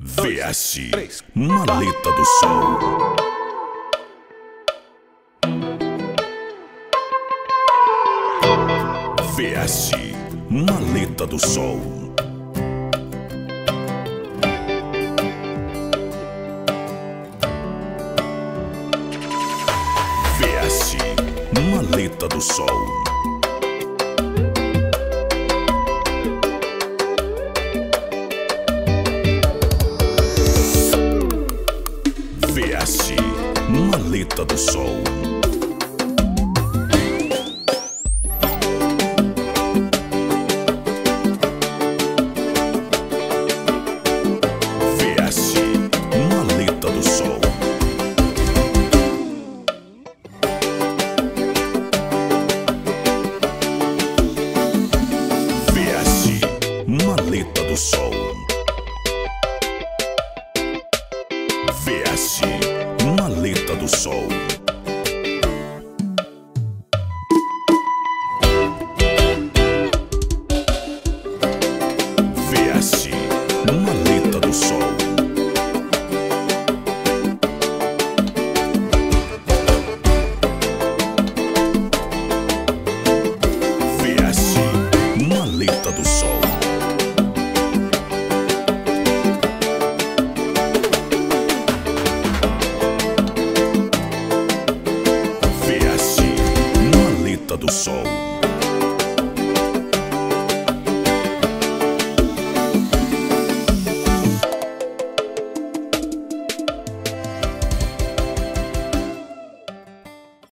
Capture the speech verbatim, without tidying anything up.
V S Maleta do Sol. V S Maleta do Sol. V S Maleta do Sol. V S Maleta do Sol. V S Maleta do Sol. V S Maleta do Sol. V S Maleta do Sol. V S Maleta do Sol. V S Maleta do Sol. V S Maleta do Sol.